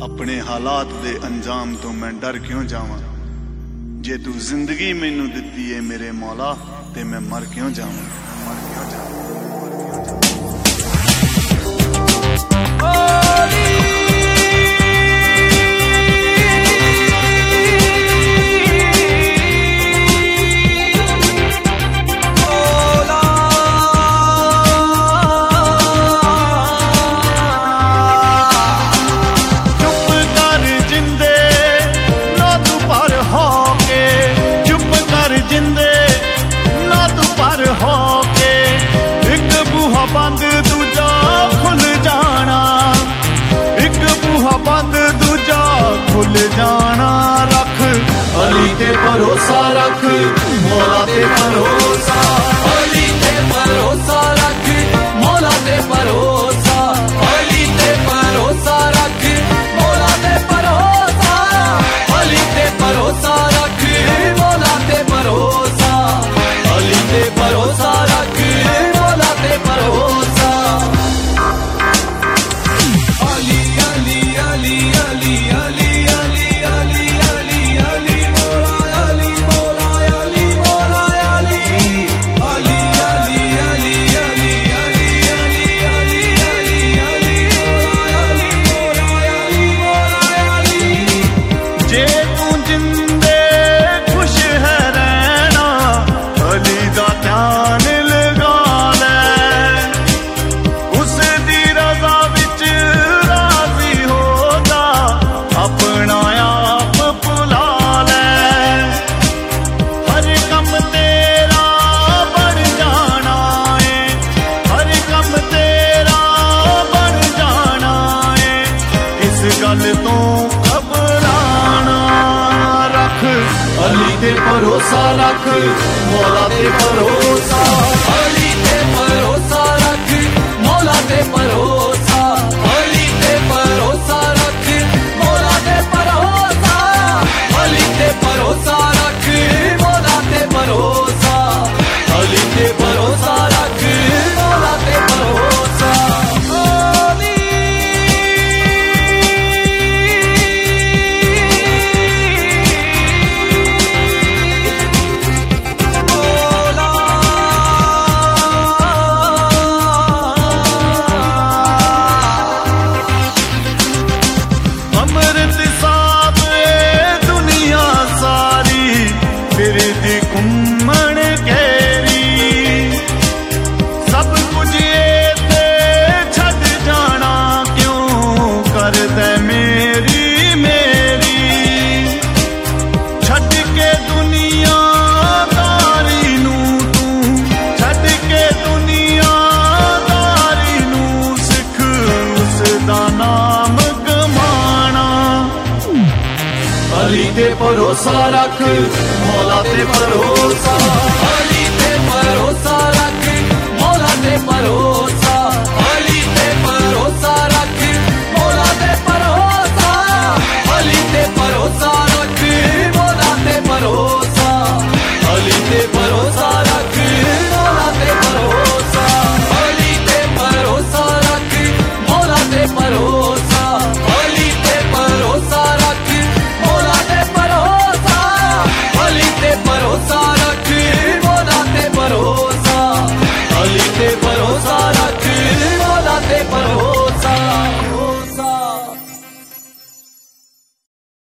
अपने हालात दे अंजाम तो मैं डर क्यों जावां। जे तू जिंदगी मैनू दित्ती है मेरे मौला ते मैं मर क्यों जावां। बंद दूजा खुल जाना, एक बूहा बंद दूजा खुल जाना। रख अली ते भरोसा, रख मौला ते भरोसा, अली ते भरोसा रख मौला ते भरोसा, अली ते भरोसा रख मौला ते भरोसा, अली ते भरोसा रख मौला ते भरोसा, अली ते भरोसा रख मौला ते भरोसा। अली अली अली अली अली अली अली अली अली मौला अली मौला अली मौला अली अली अली अली अली अली अली अली अली अली मौला अली मौला अली। जे तू जिंदे खुश है रहना अली दा ध्यान लगा ले, उस दी रज़ा विच राज़ी हो जा अपना आप भुला ले। हर कम तेरा बन जाना है, हर कम तेरा बन जाना है, इस गल तो घबराना। रख अली ते भरोसा, रख मौला ते भरोसा, अली ते भरोसा रख मौला ते भरोसा, अली ते भरोसा रख मौला ते भरोसा, अली ते भरोसा रख मौला ते भरोसा, अली ते भरोसा रख मौला ते भरोसा। अमृत साहब दुनिया सारी फिरदी घुम्मण घेरी, सब कुछ इत्थे छड्ड जाना क्यों करदे मेरी मेरी। छड्ड के दुनियादारी नूं तू, छड्ड के दुनियादारी नूं सिख उसदा नाम गमाना। अली ते भरोसा रख मौला ते भरोसा, अली ते भरोसा रख मौला ते भरोसा।